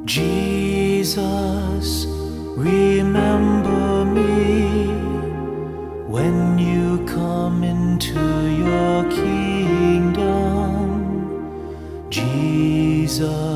Jesus, remember me when you come into your kingdom. Jesus,